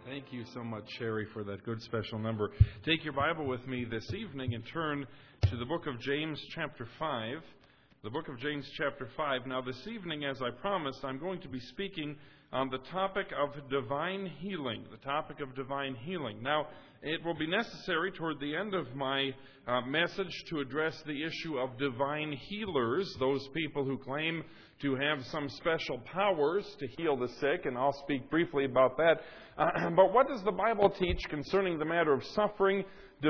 Thank you so much, Sherry, for that good special number. Take your Bible with me this evening and turn to the book of James, chapter 5. The book of James, chapter 5. Now, this evening, as I promised, I'm going to be speaking on the topic of divine healing. The topic of divine healing. Now, it will be necessary toward the end of my message to address the issue of divine healers, those people who claim to have some special powers to heal the sick, and I'll speak briefly about that. But what does the Bible teach concerning the matter of suffering,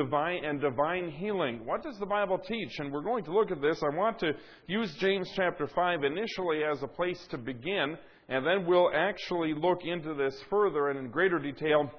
divine healing? What does the Bible teach? And we're going to look at this. I want to use James chapter 5 initially as a place to begin, and then we'll actually look into this further and in greater detail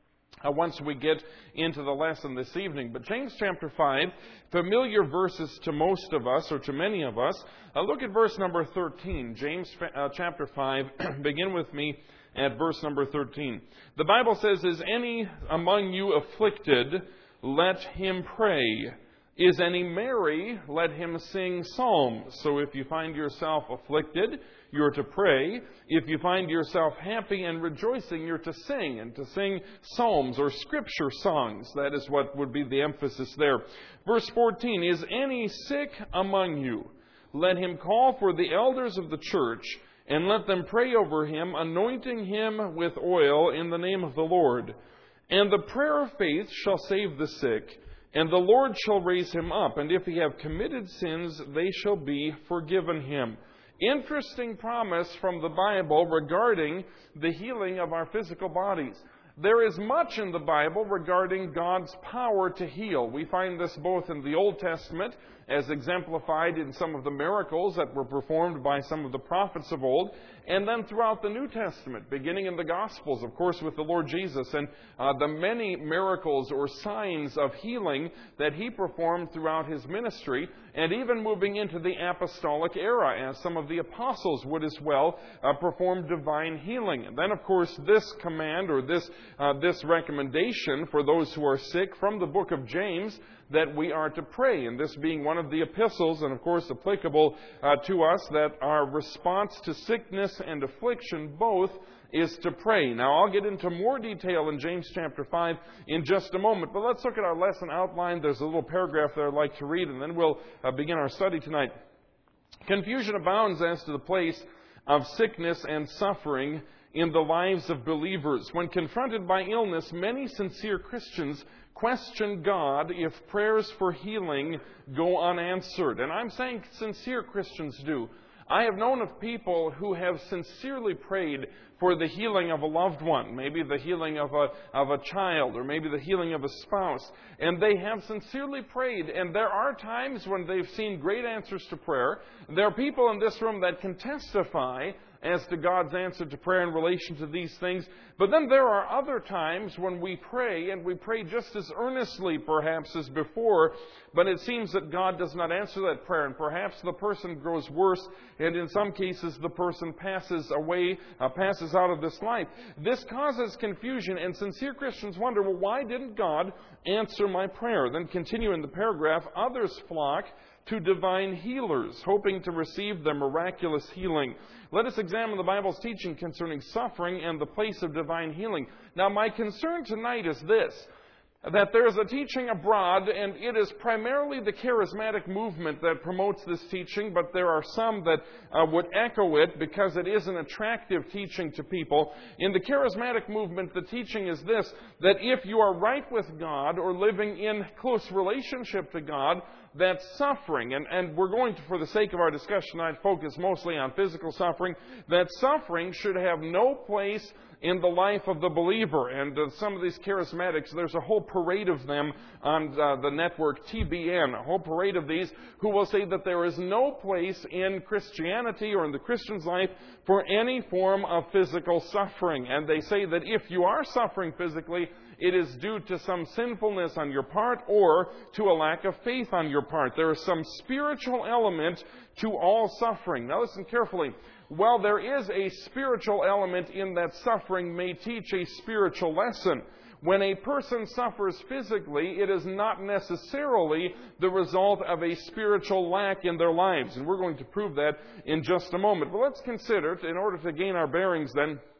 once we get into the lesson this evening. But James chapter 5, familiar verses to most of us, or to many of us. Look at verse number 13. James chapter 5, begin with me at verse number 13. The Bible says, "Is any among you afflicted? Let him pray. Is any merry? Let him sing psalms." So if you find yourself afflicted, you're to pray. If you find yourself happy and rejoicing, you're to sing, and to sing psalms or scripture songs. That is what would be the emphasis there. Verse 14, "Is any sick among you? Let him call for the elders of the church, and let them pray over him, anointing him with oil in the name of the Lord. And the prayer of faith shall save the sick, and the Lord shall raise him up. And if he have committed sins, they shall be forgiven him." Interesting promise from the Bible regarding the healing of our physical bodies. There is much in the Bible regarding God's power to heal. We find this both in the Old Testament, as exemplified in some of the miracles that were performed by some of the prophets of old, and then throughout the New Testament, beginning in the Gospels, of course, with the Lord Jesus, and the many miracles or signs of healing that He performed throughout His ministry, and even moving into the apostolic era, as some of the apostles would as well perform divine healing. And then, of course, this command, or this recommendation for those who are sick from the book of James, that we are to pray, and this being one of the epistles, and of course applicable to us, that our response to sickness and affliction both is to pray. Now, I'll get into more detail in James chapter 5 in just a moment, but let's look at our lesson outline. There's a little paragraph that I'd like to read, and then we'll begin our study tonight. "Confusion abounds as to the place of sickness and suffering in the lives of believers. When confronted by illness, many sincere Christians question God if prayers for healing go unanswered." And I'm saying sincere Christians do. I have known of people who have sincerely prayed for the healing of a loved one, maybe the healing of a child, or maybe the healing of a spouse. And they have sincerely prayed, and there are times when they've seen great answers to prayer. There are people in this room that can testify as to God's answer to prayer in relation to these things. But then there are other times when we pray, and we pray just as earnestly perhaps as before, but it seems that God does not answer that prayer, and perhaps the person grows worse, and in some cases the person passes away, passes out of this life. This causes confusion, and sincere Christians wonder, well, why didn't God answer my prayer? Then continue in the paragraph, "Others flock to divine healers, hoping to receive their miraculous healing." Let us examine the Bible's teaching concerning suffering and the place of divine healing. Now, my concern tonight is this, that there is a teaching abroad, and it is primarily the charismatic movement that promotes this teaching, but there are some that would echo it because it is an attractive teaching to people. In the charismatic movement, the teaching is this, that if you are right with God or living in close relationship to God, that suffering, and we're going to, for the sake of our discussion tonight, focus mostly on physical suffering, that suffering should have no place in the life of the believer. And some of these charismatics, there's a whole parade of them on the network TBN, a whole parade of these who will say that there is no place in Christianity or in the Christian's life for any form of physical suffering. And they say that if you are suffering physically, it is due to some sinfulness on your part or to a lack of faith on your part. There is some spiritual element to all suffering. Now listen carefully. While there is a spiritual element in that suffering may teach a spiritual lesson, when a person suffers physically, it is not necessarily the result of a spiritual lack in their lives. And we're going to prove that in just a moment. But let's consider, in order to gain our bearings then,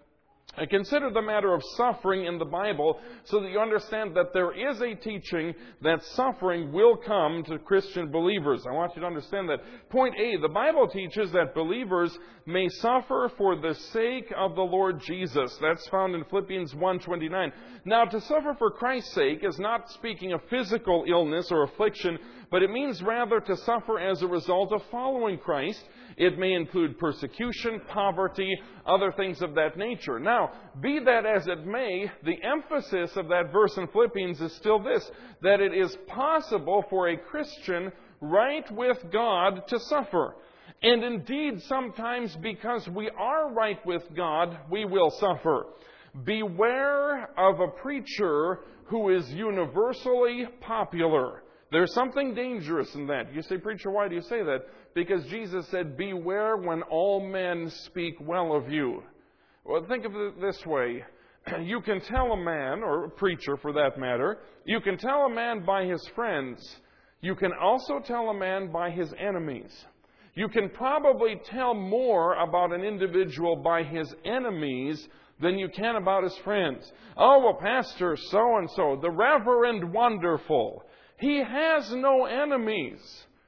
Consider the matter of suffering in the Bible so that you understand that there is a teaching that suffering will come to Christian believers. I want you to understand that. Point A, the Bible teaches that believers may suffer for the sake of the Lord Jesus. That's found in Philippians 1:29. Now, to suffer for Christ's sake is not speaking of physical illness or affliction, but it means rather to suffer as a result of following Christ. It may include persecution, poverty, other things of that nature. Now, be that as it may, the emphasis of that verse in Philippians is still this, that it is possible for a Christian right with God to suffer. And indeed, sometimes because we are right with God, we will suffer. Beware of a preacher who is universally popular. There's something dangerous in that. You say, preacher, why do you say that? Because Jesus said, beware when all men speak well of you. Well, think of it this way. You can tell a man, or a preacher for that matter, you can tell a man by his friends. You can also tell a man by his enemies. You can probably tell more about an individual by his enemies than you can about his friends. Oh, well, Pastor so-and-so, the Reverend Wonderful, he has no enemies.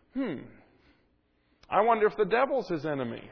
I wonder if the devil's his enemy.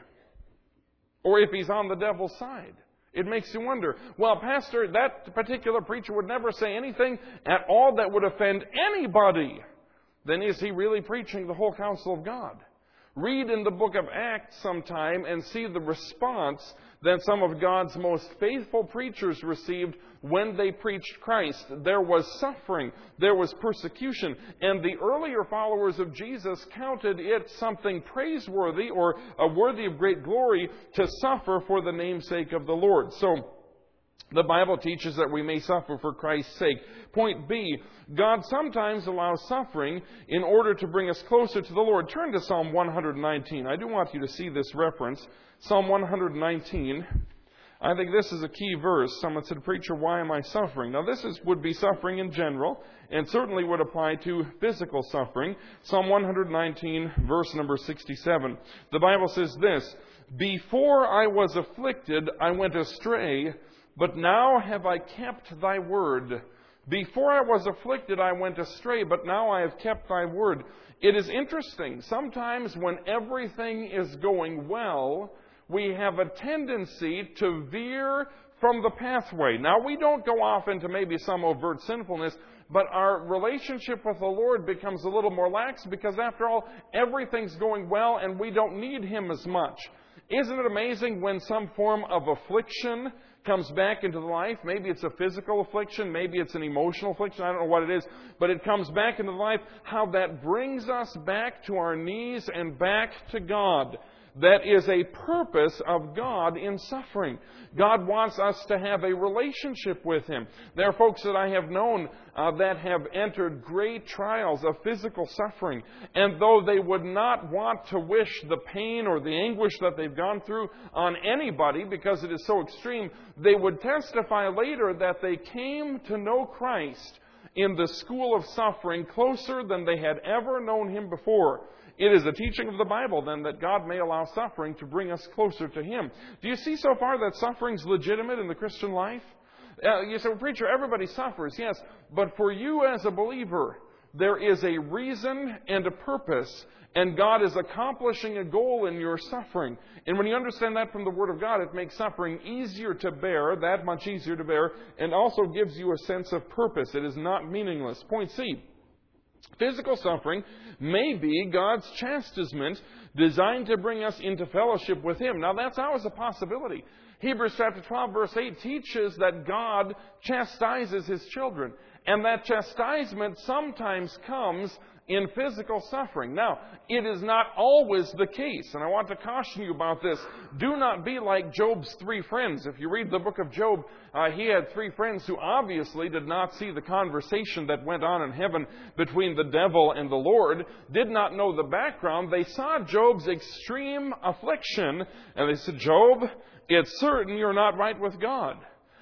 Or if he's on the devil's side. It makes you wonder, well, Pastor, that particular preacher would never say anything at all that would offend anybody. Then is he really preaching the whole counsel of God? Read in the book of Acts sometime and see the response that some of God's most faithful preachers received when they preached Christ. There was suffering, there was persecution, and the earlier followers of Jesus counted it something praiseworthy or worthy of great glory to suffer for the namesake of the Lord. So, the Bible teaches that we may suffer for Christ's sake. Point B, God sometimes allows suffering in order to bring us closer to the Lord. Turn to Psalm 119. I do want you to see this reference. Psalm 119. I think this is a key verse. Someone said, preacher, why am I suffering? Now this would be suffering in general, and certainly would apply to physical suffering. Psalm 119, verse number 67. The Bible says this, before I was afflicted, I went astray, but now have I kept thy word. Before I was afflicted, I went astray, but now I have kept thy word. It is interesting. Sometimes when everything is going well, we have a tendency to veer from the pathway. Now, we don't go off into maybe some overt sinfulness, but our relationship with the Lord becomes a little more lax because, after all, everything's going well and we don't need Him as much. Isn't it amazing when some form of affliction comes back into the life? Maybe it's a physical affliction, maybe it's an emotional affliction, I don't know what it is, but it comes back into life, how that brings us back to our knees and back to God. That is a purpose of God in suffering. God wants us to have a relationship with Him. There are folks that I have known that have entered great trials of physical suffering. And though they would not want to wish the pain or the anguish that they've gone through on anybody because it is so extreme, they would testify later that they came to know Christ in the school of suffering closer than they had ever known Him before. It is the teaching of the Bible, then, that God may allow suffering to bring us closer to Him. Do you see so far that suffering's legitimate in the Christian life? You say, well, preacher, everybody suffers. Yes, but for you as a believer, there is a reason and a purpose, and God is accomplishing a goal in your suffering. And when you understand that from the Word of God, it makes suffering easier to bear, that much easier to bear, and also gives you a sense of purpose. It is not meaningless. Point C. Physical suffering may be God's chastisement designed to bring us into fellowship with Him. Now, that's always a possibility. Hebrews chapter 12, verse 8 teaches that God chastises His children. And that chastisement sometimes comes in physical suffering. Now, it is not always the case, and I want to caution you about this. Do not be like Job's three friends. If you read the book of Job, he had three friends who obviously did not see the conversation that went on in heaven between the devil and the Lord, did not know the background. They saw Job's extreme affliction, and they said, Job, it's certain you're not right with God.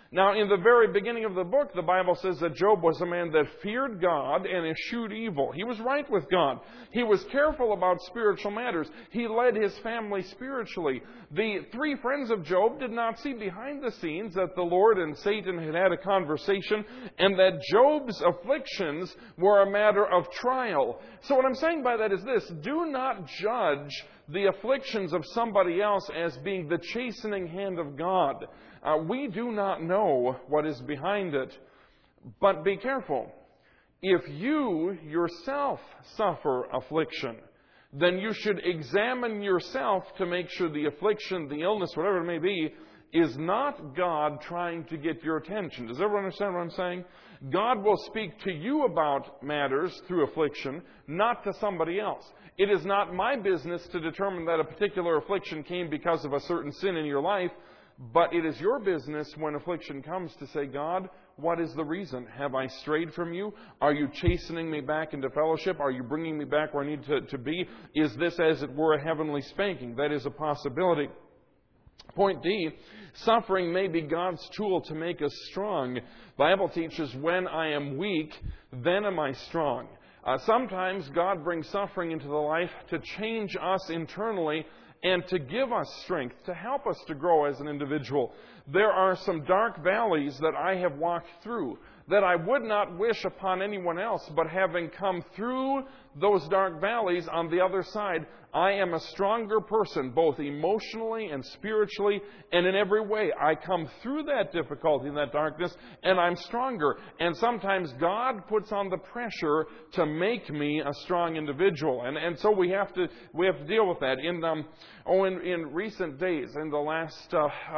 Now, in the very beginning of the book, the Bible says that Job was a man that feared God and eschewed evil. He was right with God. He was careful about spiritual matters. He led his family spiritually. The three friends of Job did not see behind the scenes that the Lord and Satan had had a conversation and that Job's afflictions were a matter of trial. So what I'm saying by that is this: do not judge the afflictions of somebody else as being the chastening hand of God. We do not know what is behind it. But be careful. If you yourself suffer affliction, then you should examine yourself to make sure the affliction, the illness, whatever it may be, is not God trying to get your attention. Does everyone understand what I'm saying? God will speak to you about matters through affliction, not to somebody else. It is not my business to determine that a particular affliction came because of a certain sin in your life, but it is your business when affliction comes to say, God, what is the reason? Have I strayed from you? Are you chastening me back into fellowship? Are you bringing me back where I need to be? Is this, as it were, a heavenly spanking? That is a possibility. Point D, suffering may be God's tool to make us strong. The Bible teaches, when I am weak, then am I strong. Sometimes God brings suffering into the life to change us internally and to give us strength, to help us to grow as an individual. There are some dark valleys that I have walked through that I would not wish upon anyone else, but having come through those dark valleys, on the other side, I am a stronger person, both emotionally and spiritually, and in every way. I come through that difficulty and that darkness, and I'm stronger. And sometimes God puts on the pressure to make me a strong individual. And so we have to deal with that. In recent days, in the last,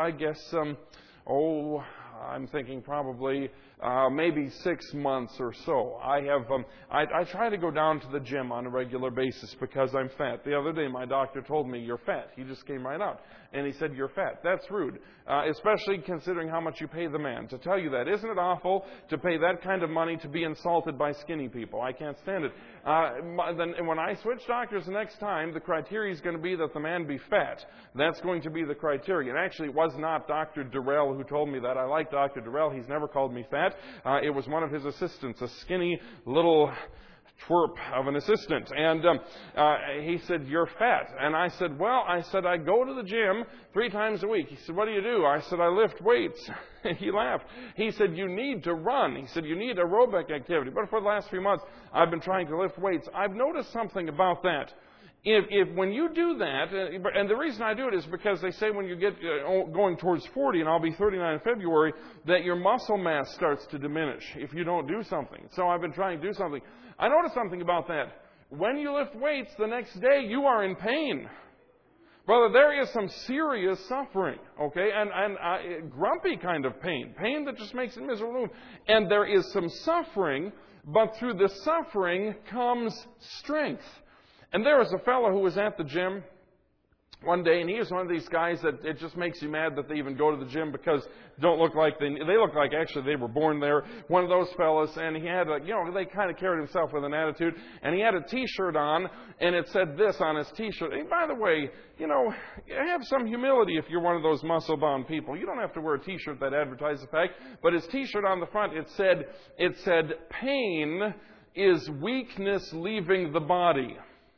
I'm thinking probably maybe 6 months or so. I try to go down to the gym on a regular basis because I'm fat. The other day my doctor told me, you're fat. He just came right out. And he said, you're fat. That's rude. Especially considering how much you pay the man to tell you that. Isn't it awful to pay that kind of money to be insulted by skinny people? I can't stand it. Then when I switch doctors the next time, the criteria is going to be that the man be fat. That's going to be the criteria. And actually, it was not Dr. Durrell who told me that. I like Dr. Durrell. He's never called me fat. It was one of his assistants, a skinny little twerp of an assistant. And he said, you're fat. And I said, I go to the gym 3 times a week. He said, what do you do? I said, I lift weights. He laughed. He said, you need to run. He said, you need aerobic activity. But for the last few months, I've been trying to lift weights. I've noticed something about that. If when you do that, and the reason I do it is because they say when you get going towards 40, and I'll be 39 in February, that your muscle mass starts to diminish if you don't do something. So I've been trying to do something. I noticed something about that. When you lift weights the next day, you are in pain. Brother, there is some serious suffering, okay, and grumpy kind of pain that just makes it miserable. And there is some suffering, but through the suffering comes strength. And there was a fellow who was at the gym one day, and he was one of these guys that it just makes you mad that they even go to the gym because they look like actually they were born there. One of those fellas, and he had they kind of carried himself with an attitude, and he had a T-shirt on, and it said this on his T-shirt. And by the way, have some humility if you're one of those muscle-bound people. You don't have to wear a T-shirt that advertises the fact, but his T-shirt on the front, it said, pain is weakness leaving the body.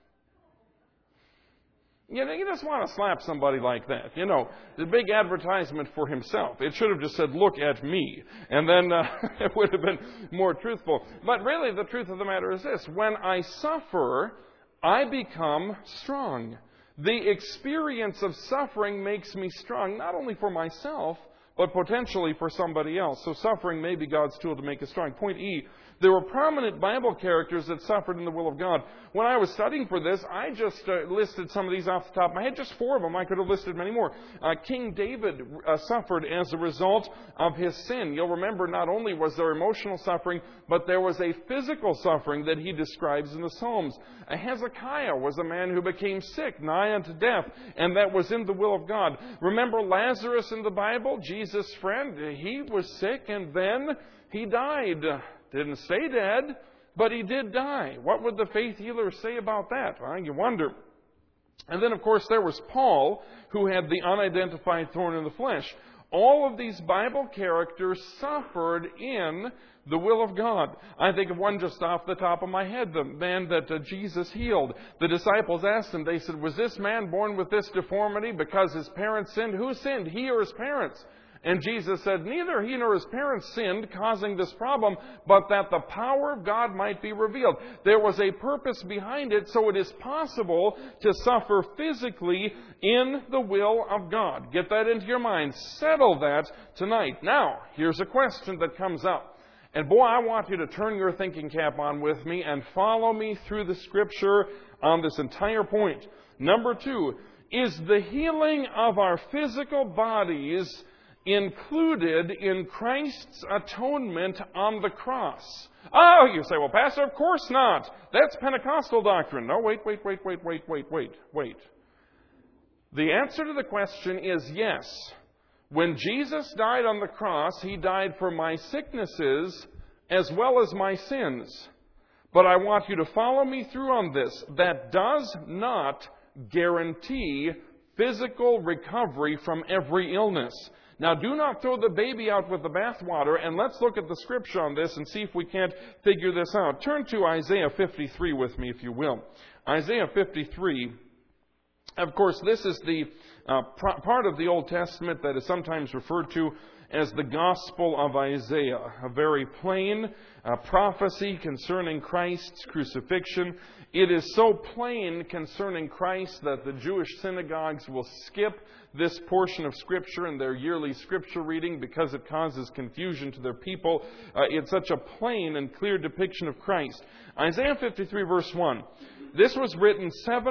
You just want to slap somebody like that. The big advertisement for himself. It should have just said, look at me. And then it would have been more truthful. But really, the truth of the matter is this. When I suffer, I become strong. The experience of suffering makes me strong, not only for myself, but potentially for somebody else. So suffering may be God's tool to make us strong. Point E, there were prominent Bible characters that suffered in the will of God. When I was studying for this, I just listed some of these off the top of my head, just 4 of them. I could have listed many more. King David suffered as a result of his sin. You'll remember not only was there emotional suffering, but there was a physical suffering that he describes in the Psalms. Hezekiah was a man who became sick, nigh unto death, and that was in the will of God. Remember Lazarus in the Bible, Jesus' friend? He was sick and then he died. Didn't stay dead, but he did die. What would the faith healers say about that? Well, you wonder. And then, of course, there was Paul, who had the unidentified thorn in the flesh. All of these Bible characters suffered in the will of God. I think of one just off the top of my head, the man that Jesus healed. The disciples asked him, they said, was this man born with this deformity because his parents sinned? Who sinned, he or his parents? And Jesus said, neither he nor his parents sinned, causing this problem, but that the power of God might be revealed. There was a purpose behind it, so it is possible to suffer physically in the will of God. Get that into your mind. Settle that tonight. Now, here's a question that comes up. And boy, I want you to turn your thinking cap on with me and follow me through the Scripture on this entire point. Number 2, is the healing of our physical bodies included in Christ's atonement on the cross? Oh, you say, well, Pastor, of course not. That's Pentecostal doctrine. No, wait. The answer to the question is yes. When Jesus died on the cross, He died for my sicknesses as well as my sins. But I want you to follow me through on this. That does not guarantee physical recovery from every illness. Now, do not throw the baby out with the bathwater, and let's look at the Scripture on this and see if we can't figure this out. Turn to Isaiah 53 with me, if you will. Isaiah 53, of course, this is the part of the Old Testament that is sometimes referred to as the Gospel of Isaiah, a very plain prophecy concerning Christ's crucifixion. It is so plain concerning Christ that the Jewish synagogues will skip this portion of Scripture in their yearly Scripture reading because it causes confusion to their people. It's such a plain and clear depiction of Christ. Isaiah 53 verse 1. This was written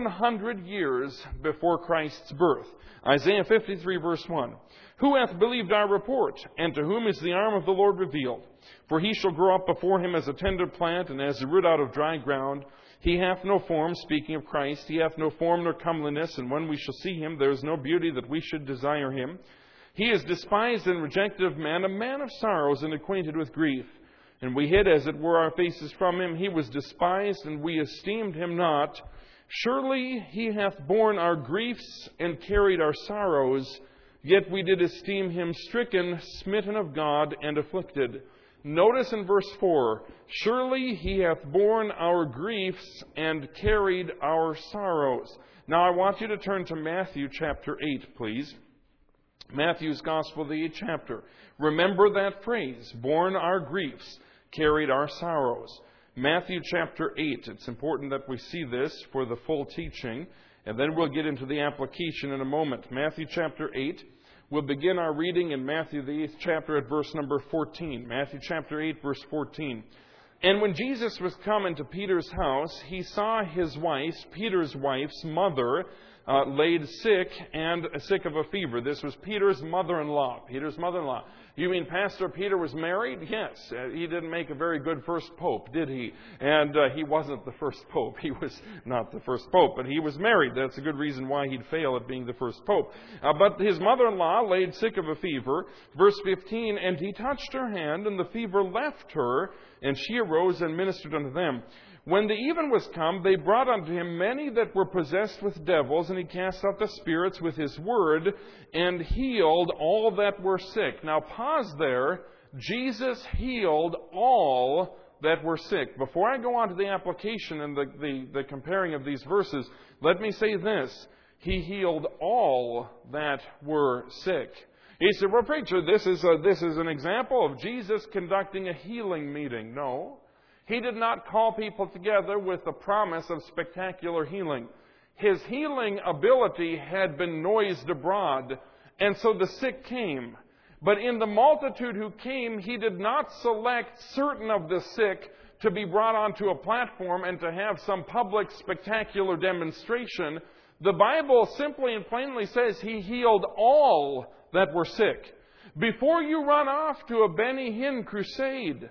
700 years before Christ's birth. Isaiah 53 verse 1. Who hath believed our report, and to whom is the arm of the Lord revealed? For he shall grow up before him as a tender plant, and as a root out of dry ground. He hath no form, speaking of Christ, he hath no form nor comeliness, and when we shall see him, there is no beauty that we should desire him. He is despised and rejected of men, a man of sorrows and acquainted with grief. And we hid, as it were, our faces from him. He was despised, and we esteemed him not. Surely he hath borne our griefs and carried our sorrows, yet we did esteem him stricken, smitten of God, and afflicted. Notice in verse 4, surely he hath borne our griefs and carried our sorrows. Now I want you to turn to Matthew chapter 8, please. Matthew's Gospel, the 8th chapter. Remember that phrase, borne our griefs, carried our sorrows. Matthew chapter 8. It's important that we see this for the full teaching, and then we'll get into the application in a moment. Matthew chapter 8. We'll begin our reading in Matthew, the 8th chapter, at verse number 14. Matthew chapter 8, verse 14. And when Jesus was come into Peter's house, he saw his wife's, Peter's wife's mother, laid sick and sick of a fever. This was Peter's mother-in-law. Peter's mother-in-law. You mean Pastor Peter was married? Yes. He didn't make a very good first pope, did he? And he wasn't the first pope. He was not the first pope, but he was married. That's a good reason why he'd fail at being the first pope. But his mother-in-law laid sick of a fever. Verse 15, and he touched her hand, and the fever left her, and she arose and ministered unto them. When the even was come, they brought unto him many that were possessed with devils, and he cast out the spirits with his word, and healed all that were sick. Now pause there. Jesus healed all that were sick. Before I go on to the application and the comparing of these verses, let me say this. He healed all that were sick. He said, well, preacher, this is an example of Jesus conducting a healing meeting. No. He did not call people together with the promise of spectacular healing. His healing ability had been noised abroad, and so the sick came. But in the multitude who came, he did not select certain of the sick to be brought onto a platform and to have some public spectacular demonstration. The Bible simply and plainly says he healed all that were sick. Before you run off to a Benny Hinn crusade,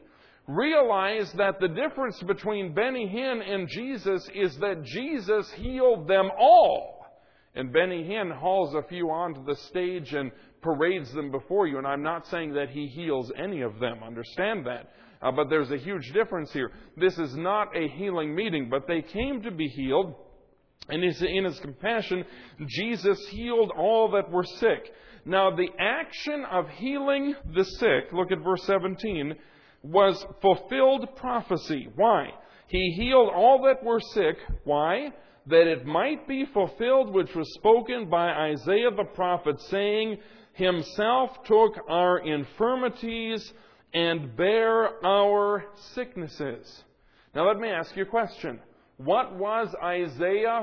realize that the difference between Benny Hinn and Jesus is that Jesus healed them all. And Benny Hinn hauls a few onto the stage and parades them before you. And I'm not saying that he heals any of them. Understand that. But there's a huge difference here. This is not a healing meeting, but they came to be healed. And in His compassion, Jesus healed all that were sick. Now, the action of healing the sick, look at verse 17, was fulfilled prophecy. Why? He healed all that were sick. Why? That it might be fulfilled which was spoken by Isaiah the prophet, saying, Himself took our infirmities and bare our sicknesses. Now let me ask you a question. What was Isaiah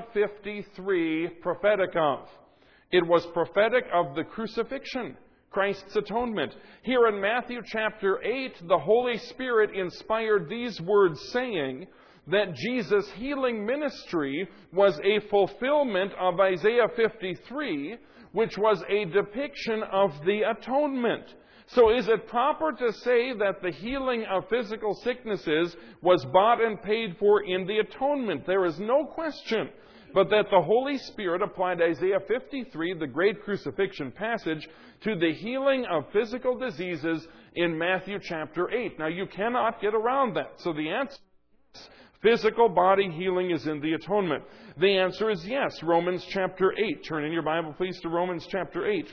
53 prophetic of? It was prophetic of the crucifixion, Christ's atonement. Here in Matthew chapter 8, the Holy Spirit inspired these words saying that Jesus' healing ministry was a fulfillment of Isaiah 53, which was a depiction of the atonement. So is it proper to say that the healing of physical sicknesses was bought and paid for in the atonement? There is no question but that the Holy Spirit applied Isaiah 53, the great crucifixion passage, to the healing of physical diseases in Matthew chapter 8. Now, you cannot get around that. So the answer is physical body healing is in the atonement. The answer is yes. Romans chapter 8. Turn in your Bible, please, to Romans chapter 8.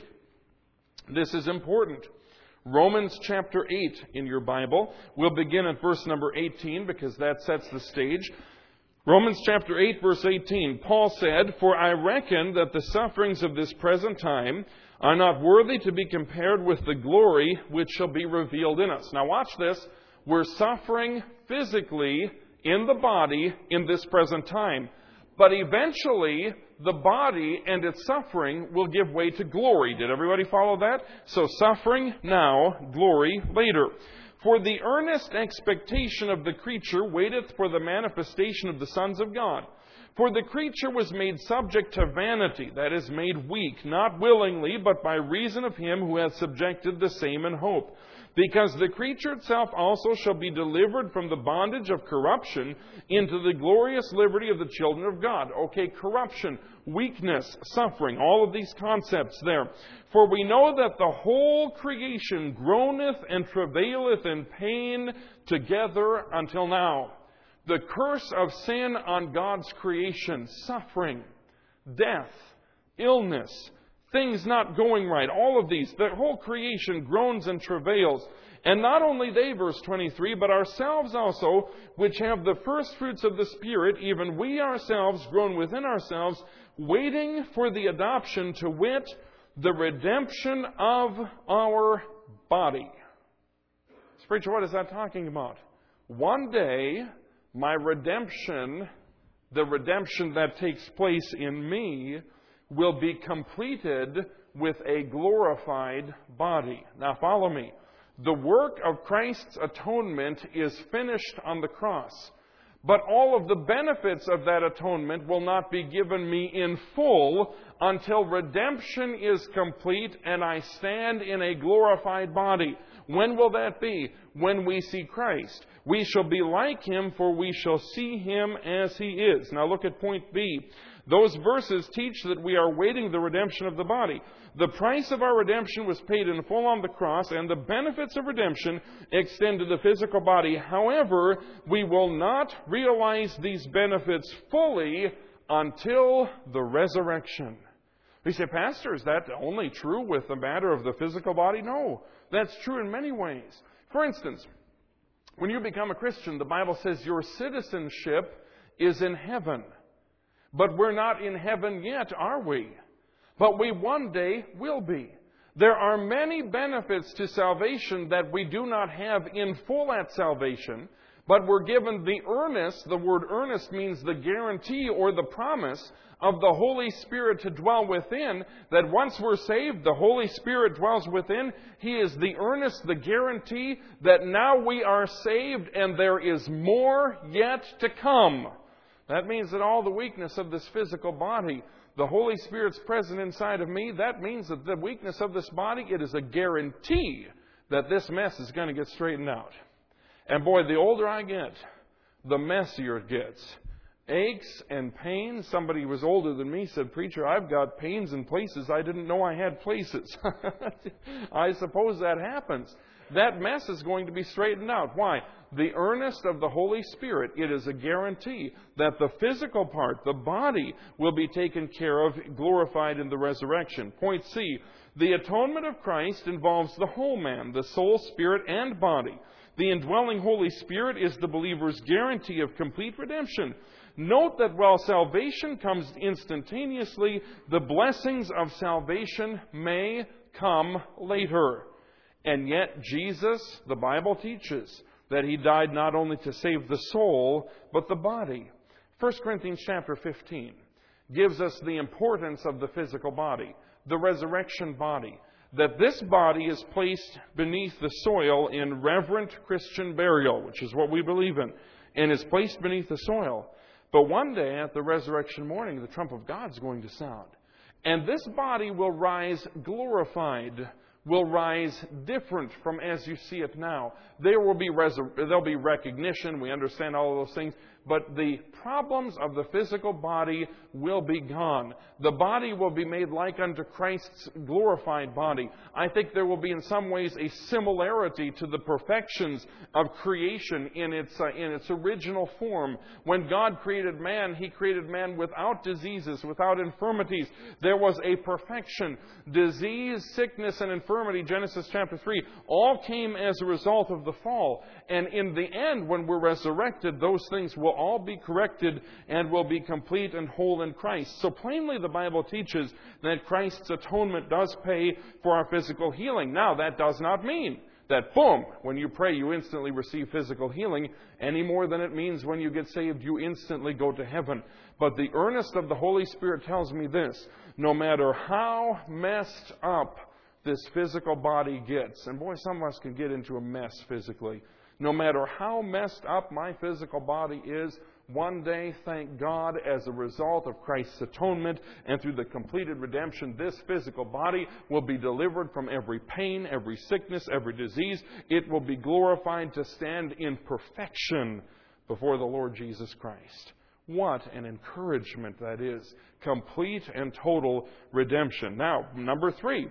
This is important. Romans chapter 8 in your Bible. We'll begin at verse number 18 because that sets the stage. Romans chapter 8, verse 18. Paul said, For I reckon that the sufferings of this present time are not worthy to be compared with the glory which shall be revealed in us. Now watch this. We're suffering physically in the body in this present time. But eventually, the body and its suffering will give way to glory. Did everybody follow that? So suffering now, glory later. For the earnest expectation of the creature waiteth for the manifestation of the sons of God. For the creature was made subject to vanity, that is, made weak, not willingly, but by reason of Him who hath subjected the same in hope. Because the creature itself also shall be delivered from the bondage of corruption into the glorious liberty of the children of God. Okay, corruption, weakness, suffering, all of these concepts there. For we know that the whole creation groaneth and travaileth in pain together until now. The curse of sin on God's creation, suffering, death, illness, things not going right, all of these, the whole creation groans and travails. And not only they, verse 23, but ourselves also, which have the first fruits of the Spirit, even we ourselves groan within ourselves, waiting for the adoption, to wit, the redemption of our body. So, preacher, what is that talking about? One day, my redemption, the redemption that takes place in me, will be completed with a glorified body. Now follow me. The work of Christ's atonement is finished on the cross. But all of the benefits of that atonement will not be given me in full until redemption is complete and I stand in a glorified body. When will that be? When we see Christ. We shall be like Him, for we shall see Him as He is. Now look at point B. Those verses teach that we are waiting the redemption of the body. The price of our redemption was paid in full on the cross, and the benefits of redemption extend to the physical body. However, we will not realize these benefits fully until the resurrection. You say, Pastor, is that only true with the matter of the physical body? No, that's true in many ways. For instance, when you become a Christian, the Bible says your citizenship is in heaven. But we're not in heaven yet, are we? But we one day will be. There are many benefits to salvation that we do not have in full at salvation, but we're given the earnest. The word earnest means the guarantee or the promise of the Holy Spirit to dwell within, that once we're saved, the Holy Spirit dwells within. He is the earnest, the guarantee that now we are saved and there is more yet to come. That means that all the weakness of this physical body, the Holy Spirit's present inside of me, that means that the weakness of this body, it is a guarantee that this mess is going to get straightened out. And boy, the older I get, the messier it gets. Aches and pains. Somebody who was older than me said, "Preacher, I've got pains in places I didn't know I had places." I suppose that happens. That mess is going to be straightened out. Why? The earnest of the Holy Spirit, it is a guarantee that the physical part, the body, will be taken care of, glorified in the resurrection. Point C, the atonement of Christ involves the whole man, the soul, spirit, and body. The indwelling Holy Spirit is the believer's guarantee of complete redemption. Note that while salvation comes instantaneously, the blessings of salvation may come later. And yet Jesus, the Bible teaches, that He died not only to save the soul, but the body. 1 Corinthians chapter 15 gives us the importance of the physical body, the resurrection body. That this body is placed beneath the soil in reverent Christian burial, which is what we believe in, and is placed beneath the soil. But one day at the resurrection morning, the trump of God is going to sound. And this body will rise glorified, will rise different from as you see it now. There'll be recognition, we understand all of those things, but the problems of the physical body will be gone. The body will be made like unto Christ's glorified body. I think there will be in some ways a similarity to the perfections of creation in its original form. When God created man, He created man without diseases, without infirmities. There was a perfection. Disease, sickness, and infirmity, Genesis chapter 3, all came as a result of the fall. And in the end, when we're resurrected, those things will all be corrected and will be complete and whole in Christ. So plainly the Bible teaches that Christ's atonement does pay for our physical healing. Now that does not mean that, boom, when you pray you instantly receive physical healing, any more than it means when you get saved you instantly go to heaven. But the earnest of the Holy Spirit tells me this: no matter how messed up this physical body gets, and boy, some of us can get into a mess physically. No matter how messed up my physical body is, one day, thank God, as a result of Christ's atonement and through the completed redemption, this physical body will be delivered from every pain, every sickness, every disease. It will be glorified to stand in perfection before the Lord Jesus Christ. What an encouragement that is. Complete and total redemption. Now, number 3.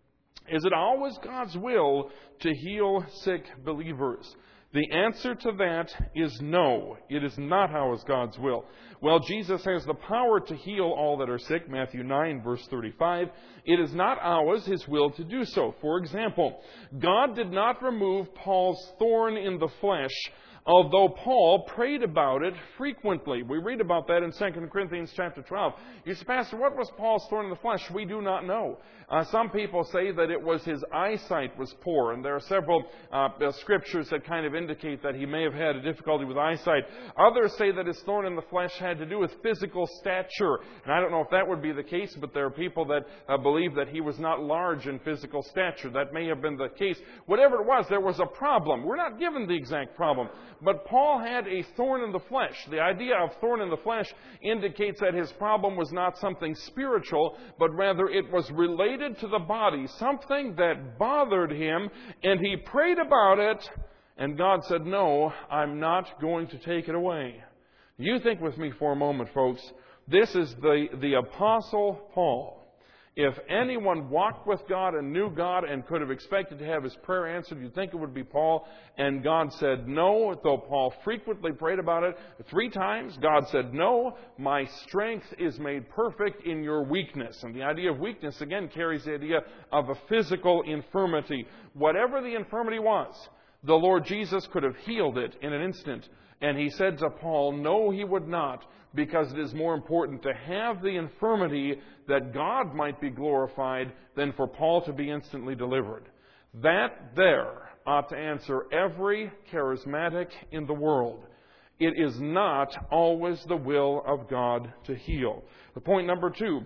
Is it always God's will to heal sick believers? The answer to that is no. It is not always God's will. Well, Jesus has the power to heal all that are sick, Matthew 9, verse 35. It is not always His will to do so. For example, God did not remove Paul's thorn in the flesh, although Paul prayed about it frequently. We read about that in 2 Corinthians chapter 12. You say, Pastor, what was Paul's thorn in the flesh? We do not know. Some people say that it was his eyesight was poor, and there are several scriptures that kind of indicate that he may have had a difficulty with eyesight. Others say that his thorn in the flesh had to do with physical stature. And I don't know if that would be the case, but there are people that believe that he was not large in physical stature. That may have been the case. Whatever it was, there was a problem. We're not given the exact problem. But Paul had a thorn in the flesh. The idea of thorn in the flesh indicates that his problem was not something spiritual, but rather it was related to the body, something that bothered him, and he prayed about it, and God said, no, I'm not going to take it away. You think with me for a moment, folks. This is the Apostle Paul. If anyone walked with God and knew God and could have expected to have his prayer answered, you'd think it would be Paul. And God said no, though Paul frequently prayed about it 3 times. God said, no, my strength is made perfect in your weakness. And the idea of weakness, again, carries the idea of a physical infirmity. Whatever the infirmity was, the Lord Jesus could have healed it in an instant. And He said to Paul, no, He would not, because it is more important to have the infirmity that God might be glorified than for Paul to be instantly delivered. That there ought to answer every charismatic in the world. It is not always the will of God to heal. The point number 2,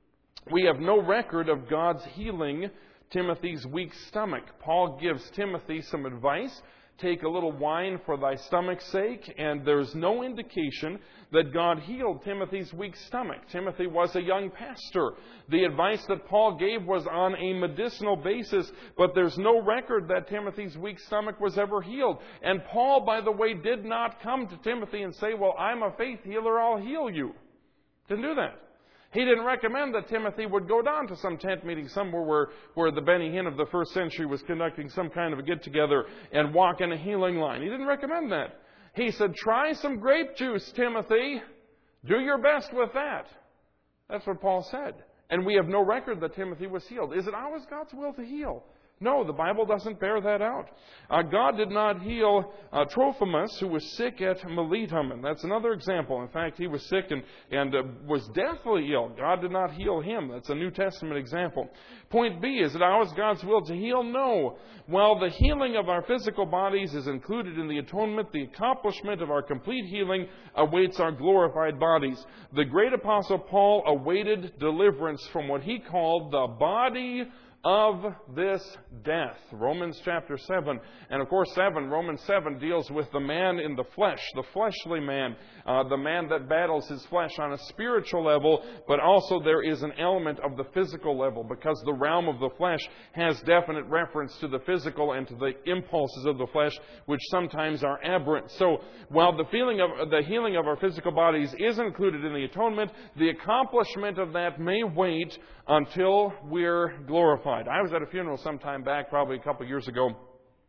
we have no record of God's healing Timothy's weak stomach. Paul gives Timothy some advice. Take a little wine for thy stomach's sake. And there's no indication that God healed Timothy's weak stomach. Timothy was a young pastor. The advice that Paul gave was on a medicinal basis, but there's no record that Timothy's weak stomach was ever healed. And Paul, by the way, did not come to Timothy and say, well, I'm a faith healer, I'll heal you. Didn't do that. He didn't recommend that Timothy would go down to some tent meeting somewhere where the Benny Hinn of the first century was conducting some kind of a get-together and walk in a healing line. He didn't recommend that. He said, try some grape juice, Timothy. Do your best with that. That's what Paul said. And we have no record that Timothy was healed. Is it always God's will to heal? No, the Bible doesn't bear that out. God did not heal Trophimus, who was sick at Miletum. And that's another example. In fact, he was sick and was deathly ill. God did not heal him. That's a New Testament example. Point B, is it always God's will to heal? No. While the healing of our physical bodies is included in the atonement, the accomplishment of our complete healing awaits our glorified bodies. The great apostle Paul awaited deliverance from what he called the body of this death. Romans chapter 7. And of course, Romans 7 deals with the man in the flesh, the fleshly man, the man that battles his flesh on a spiritual level, but also there is an element of the physical level, because the realm of the flesh has definite reference to the physical and to the impulses of the flesh, which sometimes are aberrant. So, while the healing of our physical bodies is included in the atonement, the accomplishment of that may wait until we're glorified. I was at a funeral some time back, probably a couple of years ago,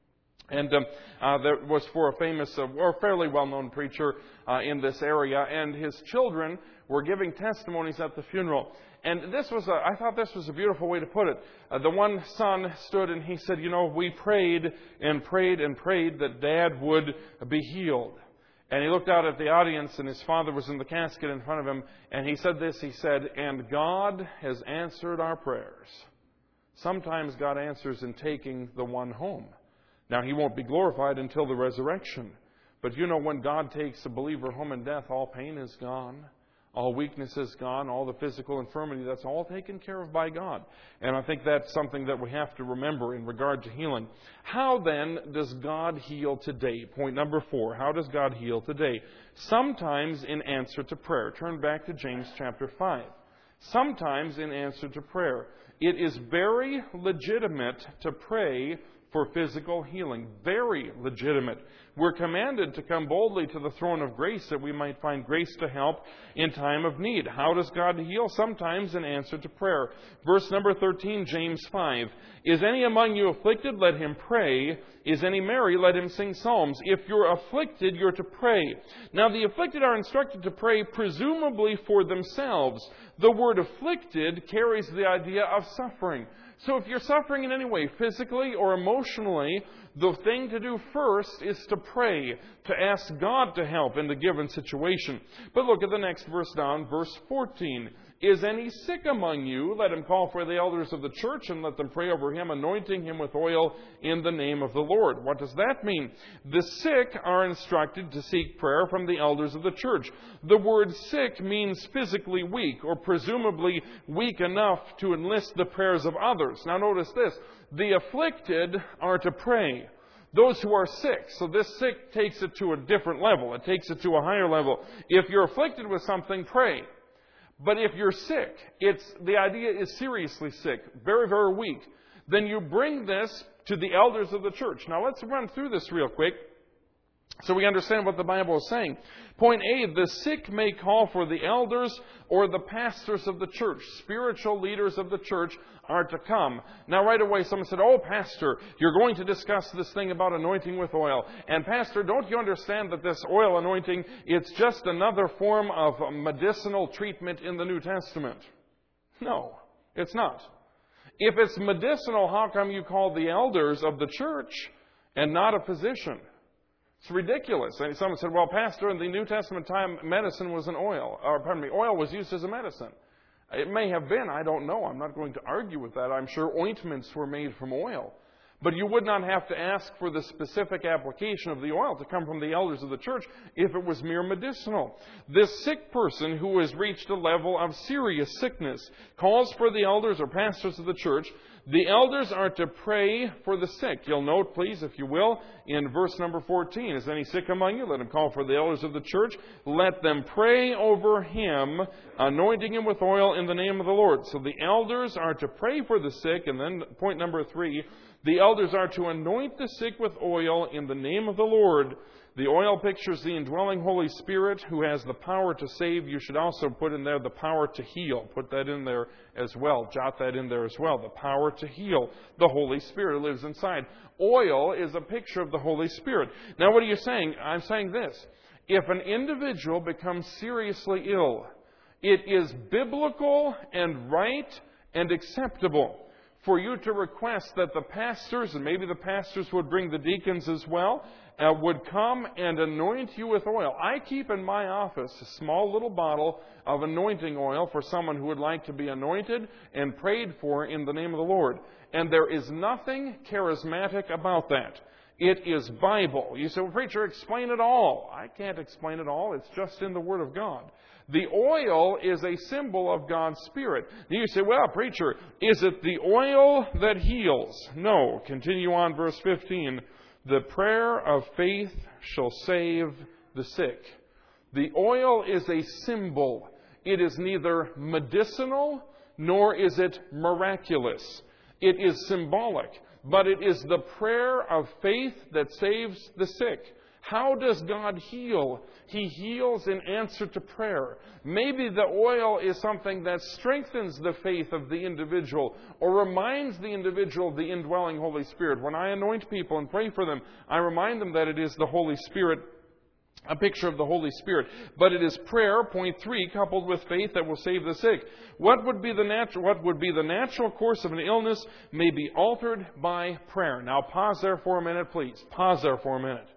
and that was for a famous or fairly well-known preacher in this area, and his children were giving testimonies at the funeral. And I thought this was a beautiful way to put it. The one son stood and he said, we prayed and prayed and prayed that Dad would be healed. And he looked out at the audience, and his father was in the casket in front of him, and he said this, he said, and God has answered our prayers. Sometimes God answers in taking the one home. Now, he won't be glorified until the resurrection. But when God takes a believer home in death, all pain is gone. All weakness is gone. All the physical infirmity, that's all taken care of by God. And I think that's something that we have to remember in regard to healing. How then does God heal today? Point number 4. How does God heal today? Sometimes in answer to prayer. Turn back to James chapter 5. Sometimes in answer to prayer. It is very legitimate to pray for physical healing. Very legitimate. We're commanded to come boldly to the throne of grace that we might find grace to help in time of need. How does God heal? Sometimes in answer to prayer. Verse number 13, James 5. Is any among you afflicted? Let him pray. Is any merry? Let him sing psalms. If you're afflicted, you're to pray. Now, the afflicted are instructed to pray presumably for themselves. The word afflicted carries the idea of suffering. So if you're suffering in any way, physically or emotionally, the thing to do first is to pray, to ask God to help in the given situation. But look at the next verse down, verse 14. Is any sick among you? Let him call for the elders of the church and let them pray over him, anointing him with oil in the name of the Lord. What does that mean? The sick are instructed to seek prayer from the elders of the church. The word sick means physically weak, or presumably weak enough to enlist the prayers of others. Now notice this. The afflicted are to pray. Those who are sick. So this sick takes it to a different level. It takes it to a higher level. If you're afflicted with something, pray. But if you're sick, the idea is seriously sick, very, very weak, then you bring this to the elders of the church. Now let's run through this real quick so we understand what the Bible is saying. Point A, the sick may call for the elders or the pastors of the church. Spiritual leaders of the church are to come. Now right away someone said, oh, Pastor, you're going to discuss this thing about anointing with oil. And Pastor, don't you understand that this oil anointing, it's just another form of medicinal treatment in the New Testament? No, it's not. If it's medicinal, how come you call the elders of the church and not a physician? It's ridiculous. And someone said, well, Pastor, in the New Testament time, medicine was oil was used as a medicine. It may have been, I don't know. I'm not going to argue with that. I'm sure ointments were made from oil. But you would not have to ask for the specific application of the oil to come from the elders of the church if it was mere medicinal. This sick person who has reached a level of serious sickness calls for the elders or pastors of the church. The elders are to pray for the sick. You'll note, please, if you will, in verse number 14, is any sick among you? Let him call for the elders of the church. Let them pray over him, anointing him with oil in the name of the Lord. So the elders are to pray for the sick. And then point number 3, the elders are to anoint the sick with oil in the name of the Lord. The oil pictures the indwelling Holy Spirit who has the power to save. You should also put in there the power to heal. Put that in there as well. Jot that in there as well. The power to heal. The Holy Spirit lives inside. Oil is a picture of the Holy Spirit. Now what are you saying? I'm saying this. If an individual becomes seriously ill, it is biblical and right and acceptable for you to request that the pastors, and maybe the pastors would bring the deacons as well, would come and anoint you with oil. I keep in my office a small little bottle of anointing oil for someone who would like to be anointed and prayed for in the name of the Lord. And there is nothing charismatic about that. It is Bible. You say, well, preacher, explain it all. I can't explain it all. It's just in the Word of God. The oil is a symbol of God's Spirit. You say, well, preacher, is it the oil that heals? No. Continue on, verse 15. The prayer of faith shall save the sick. The oil is a symbol. It is neither medicinal nor is it miraculous. It is symbolic, but it is the prayer of faith that saves the sick. How does God heal? He heals in answer to prayer. Maybe the oil is something that strengthens the faith of the individual or reminds the individual of the indwelling Holy Spirit. When I anoint people and pray for them, I remind them that it is the Holy Spirit, a picture of the Holy Spirit. But it is prayer, point 3, coupled with faith that will save the sick. What would be the natural course of an illness may be altered by prayer. Now pause there for a minute, please. Pause there for a minute.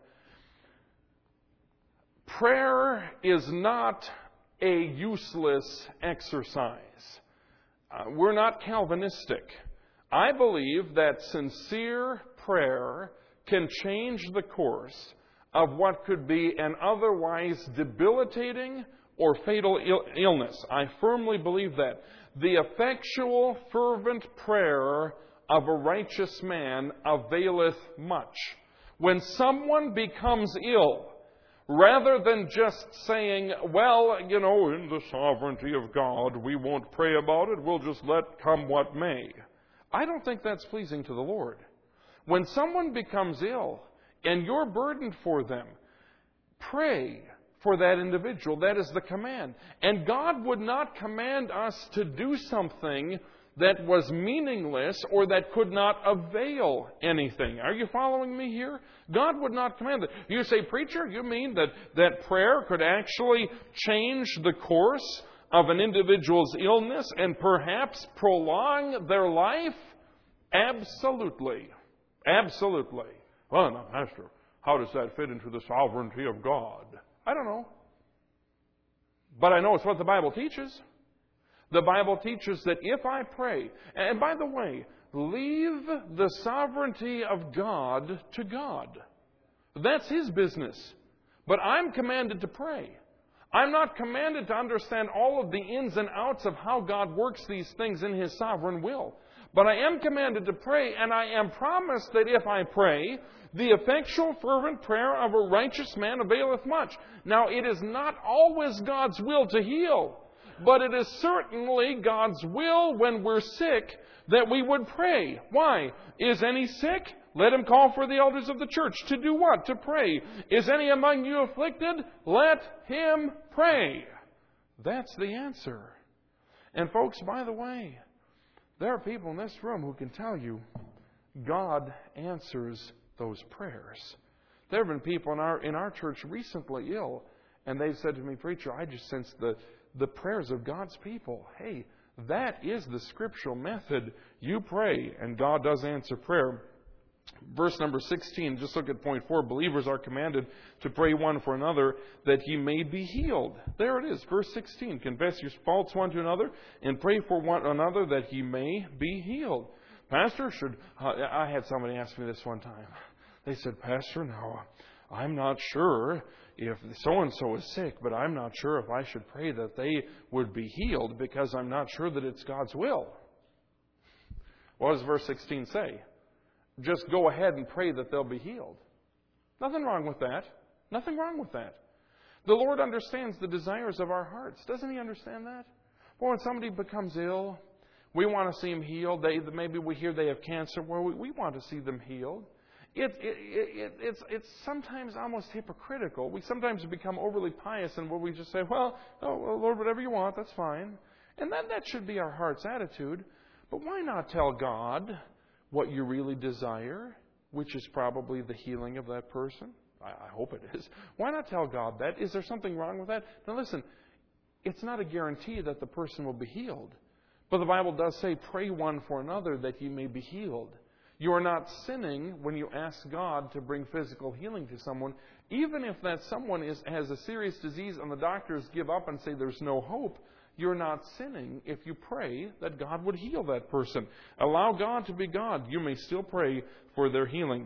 Prayer is not a useless exercise. We're not Calvinistic. I believe that sincere prayer can change the course of what could be an otherwise debilitating or fatal illness. I firmly believe that. The effectual, fervent prayer of a righteous man availeth much. When someone becomes ill, rather than just saying, well, in the sovereignty of God, we won't pray about it, we'll just let come what may. I don't think that's pleasing to the Lord. When someone becomes ill and you're burdened for them, pray for that individual. That is the command. And God would not command us to do something that was meaningless or that could not avail anything. Are you following me here? God would not command that. You say, preacher, you mean that prayer could actually change the course of an individual's illness and perhaps prolong their life? Absolutely. Absolutely. Well, now, Pastor, how does that fit into the sovereignty of God? I don't know. But I know it's what the Bible teaches. The Bible teaches that if I pray, and by the way, leave the sovereignty of God to God. That's His business. But I'm commanded to pray. I'm not commanded to understand all of the ins and outs of how God works these things in His sovereign will. But I am commanded to pray, and I am promised that if I pray, the effectual fervent prayer of a righteous man availeth much. Now, it is not always God's will to heal. But it is certainly God's will when we're sick that we would pray. Why? Is any sick? Let him call for the elders of the church. To do what? To pray. Is any among you afflicted? Let him pray. That's the answer. And folks, by the way, there are people in this room who can tell you God answers those prayers. There have been people in our church recently ill, and they've said to me, preacher, I just sense the prayers of God's people. Hey, that is the scriptural method. You pray, and God does answer prayer. Verse number 16, just look at point 4. Believers are commanded to pray one for another that ye may be healed. There it is, verse 16. Confess your faults one to another and pray for one another that ye may be healed. Pastor, I had somebody ask me this one time. They said, Pastor, now, I'm not sure if so-and-so is sick, but I'm not sure if I should pray that they would be healed because I'm not sure that it's God's will. What does verse 16 say? Just go ahead and pray that they'll be healed. Nothing wrong with that. Nothing wrong with that. The Lord understands the desires of our hearts. Doesn't He understand that? Well, when somebody becomes ill, we want to see them healed. Maybe we hear they have cancer. Well, we want to see them healed. It's sometimes almost hypocritical. We sometimes become overly pious and where we just say, well, Lord, whatever you want, that's fine. And that should be our heart's attitude. But why not tell God what you really desire, which is probably the healing of that person? I hope it is. Why not tell God that? Is there something wrong with that? Now listen, it's not a guarantee that the person will be healed. But the Bible does say, pray one for another that you may be healed. You are not sinning when you ask God to bring physical healing to someone, even if that someone has a serious disease and the doctors give up and say there's no hope. You're not sinning if you pray that God would heal that person. Allow God to be God. You may still pray for their healing.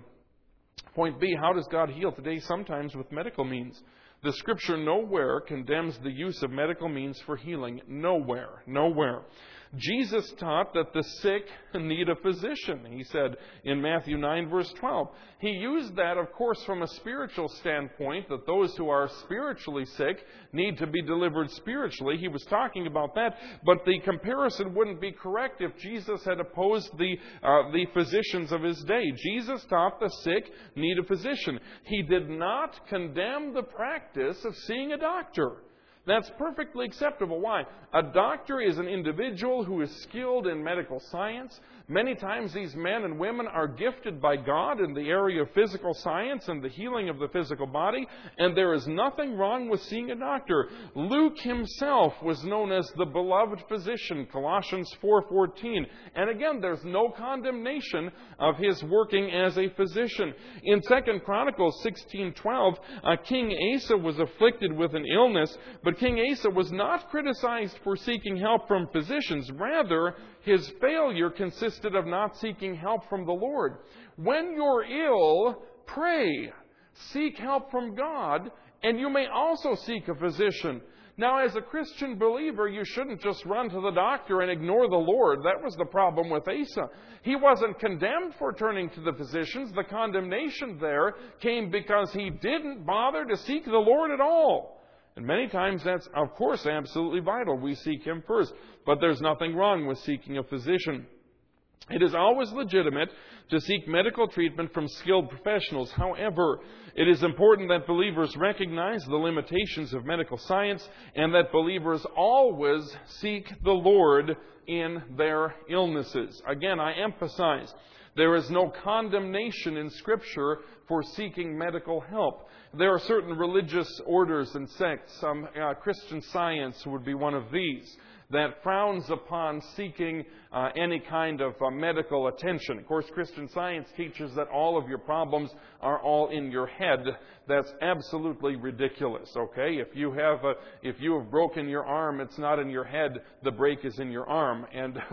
Point B, how does God heal today? Sometimes with medical means. The Scripture nowhere condemns the use of medical means for healing. Nowhere. Nowhere. Jesus taught that the sick need a physician, He said in Matthew 9, verse 12. He used that, of course, from a spiritual standpoint, that those who are spiritually sick need to be delivered spiritually. He was talking about that, but the comparison wouldn't be correct if Jesus had opposed the physicians of His day. Jesus taught the sick need a physician. He did not condemn the practice of seeing a doctor. That's perfectly acceptable. Why? A doctor is an individual who is skilled in medical science. Many times these men and women are gifted by God in the area of physical science and the healing of the physical body, and there is nothing wrong with seeing a doctor. Luke himself was known as the beloved physician, Colossians 4:14. And again, there's no condemnation of his working as a physician. In 2 Chronicles 16:12, King Asa was afflicted with an illness, but King Asa was not criticized for seeking help from physicians. Rather, his failure consisted of not seeking help from the Lord. When you're ill, pray. Seek help from God, and you may also seek a physician. Now, as a Christian believer, you shouldn't just run to the doctor and ignore the Lord. That was the problem with Asa. He wasn't condemned for turning to the physicians. The condemnation there came because he didn't bother to seek the Lord at all. And many times that's, of course, absolutely vital. We seek Him first. But there's nothing wrong with seeking a physician. It is always legitimate to seek medical treatment from skilled professionals. However, it is important that believers recognize the limitations of medical science and that believers always seek the Lord in their illnesses. Again, I emphasize, there is no condemnation in Scripture for seeking medical help. There are certain religious orders and sects, Christian Science would be one of these, that frowns upon seeking any kind of medical attention. Of course, Christian Science teaches that all of your problems are all in your head. That's absolutely ridiculous, okay? If you have broken your arm, it's not in your head, the break is in your arm.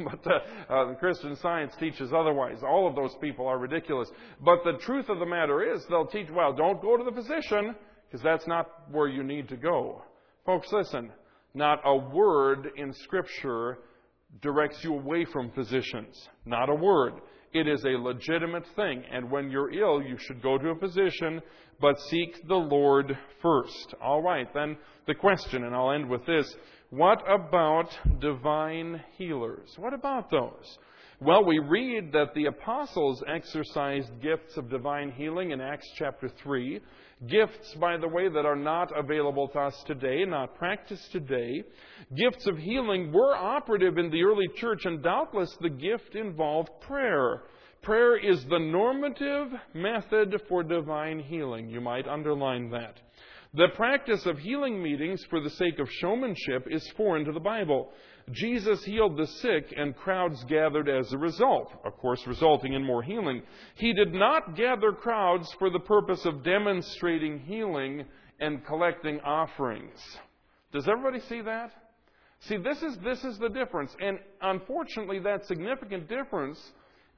But Christian Science teaches otherwise. All of those people are ridiculous. But the truth of the matter is, they'll teach, well, don't go to the physician, because that's not where you need to go. Folks, listen. Not a word in Scripture directs you away from physicians. Not a word. It is a legitimate thing. And when you're ill, you should go to a physician, but seek the Lord first. All right, then the question, and I'll end with this. What about divine healers? What about those? Well, we read that the apostles exercised gifts of divine healing in Acts chapter 3. Gifts, by the way, that are not available to us today, not practiced today. Gifts of healing were operative in the early church, and doubtless the gift involved prayer. Prayer is the normative method for divine healing. You might underline that. The practice of healing meetings for the sake of showmanship is foreign to the Bible. Jesus healed the sick and crowds gathered as a result, of course resulting in more healing. He did not gather crowds for the purpose of demonstrating healing and collecting offerings. Does everybody see that? See, this is the difference. And unfortunately, that significant difference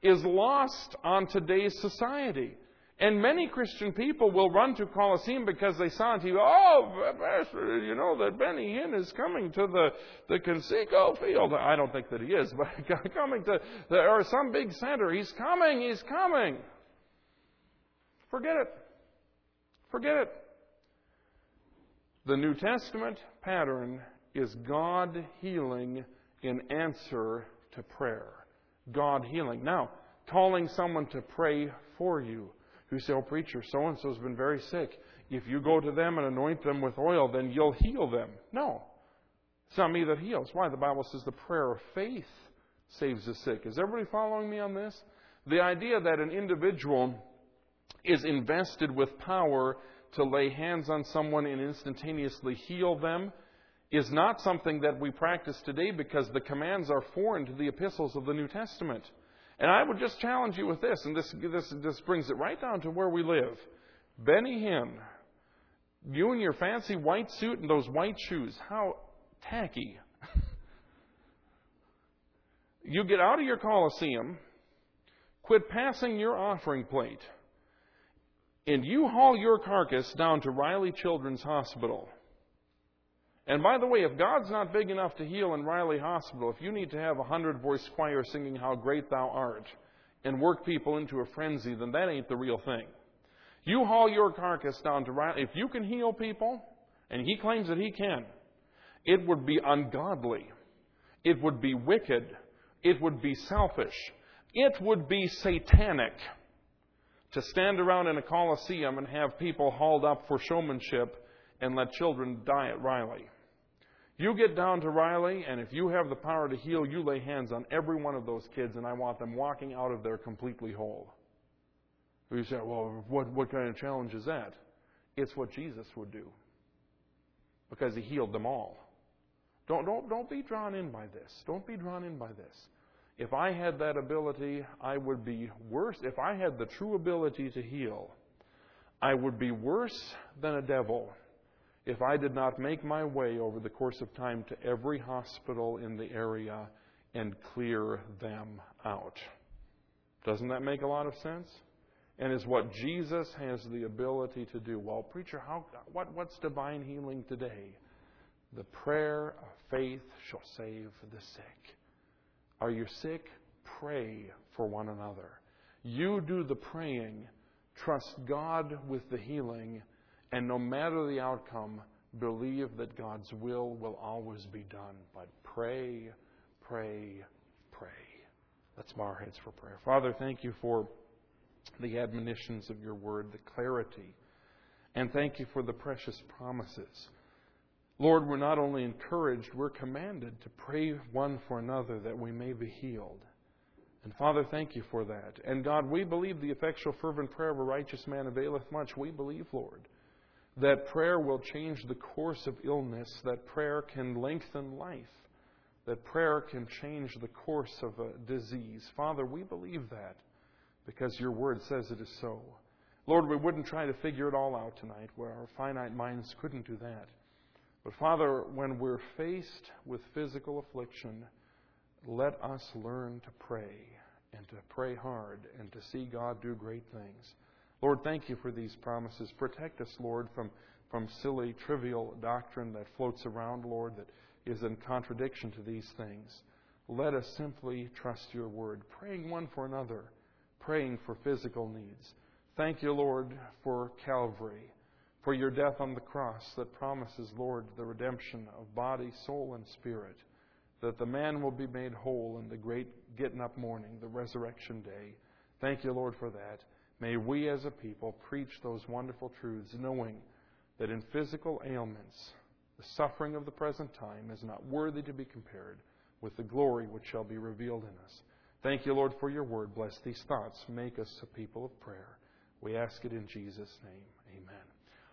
is lost on today's society. And many Christian people will run to Colosseum because they saw on TV, oh, Pastor, you know that Benny Hinn is coming to the Conseco field. I don't think that he is, but coming to or some big center. He's coming. Forget it. Forget it. The New Testament pattern is God healing in answer to prayer. God healing. Now, calling someone to pray for you. You say, oh, preacher, so-and-so has been very sick. If you go to them and anoint them with oil, then you'll heal them. No. It's not me that heals. Why? The Bible says the prayer of faith saves the sick. Is everybody following me on this? The idea that an individual is invested with power to lay hands on someone and instantaneously heal them is not something that we practice today because the commands are foreign to the epistles of the New Testament. And I would just challenge you with this, and this brings it right down to where we live. Benny Hinn, you in your fancy white suit and those white shoes, how tacky. You get out of your Colosseum, quit passing your offering plate, and you haul your carcass down to Riley Children's Hospital. And by the way, if God's not big enough to heal in Riley Hospital, if you need to have a 100-voice choir singing How Great Thou Art and work people into a frenzy, then that ain't the real thing. You haul your carcass down to Riley. If you can heal people, and He claims that He can, it would be ungodly. It would be wicked. It would be selfish. It would be satanic to stand around in a Colosseum and have people hauled up for showmanship and let children die at Riley. You get down to Riley, and if you have the power to heal, you lay hands on every one of those kids, and I want them walking out of there completely whole. You say, well, what kind of challenge is that? It's what Jesus would do, because He healed them all. Don't be drawn in by this. Don't be drawn in by this. If I had that ability, I would be worse. If I had the true ability to heal, I would be worse than a devil if I did not make my way over the course of time to every hospital in the area and clear them out. Doesn't that make a lot of sense? And is what Jesus has the ability to do. Well, preacher, what's divine healing today? The prayer of faith shall save the sick. Are you sick? Pray for one another. You do the praying. Trust God with the healing. And no matter the outcome, believe that God's will always be done. But pray, pray, pray. Let's bow our heads for prayer. Father, thank You for the admonitions of Your word, the clarity. And thank You for the precious promises. Lord, we're not only encouraged, we're commanded to pray one for another that we may be healed. And Father, thank You for that. And God, we believe the effectual fervent prayer of a righteous man availeth much. We believe, Lord, that prayer will change the course of illness, that prayer can lengthen life, that prayer can change the course of a disease. Father, we believe that because Your word says it is so. Lord, we wouldn't try to figure it all out tonight, where our finite minds couldn't do that. But Father, when we're faced with physical affliction, let us learn to pray, and to pray hard, and to see God do great things. Lord, thank You for these promises. Protect us, Lord, from silly, trivial doctrine that floats around, Lord, that is in contradiction to these things. Let us simply trust Your word, praying one for another, praying for physical needs. Thank You, Lord, for Calvary, for Your death on the cross that promises, Lord, the redemption of body, soul, and spirit, that the man will be made whole in the great getting up morning, the resurrection day. Thank You, Lord, for that. May we as a people preach those wonderful truths, knowing that in physical ailments, the suffering of the present time is not worthy to be compared with the glory which shall be revealed in us. Thank You, Lord, for Your word. Bless these thoughts. Make us a people of prayer. We ask it in Jesus' name. Amen.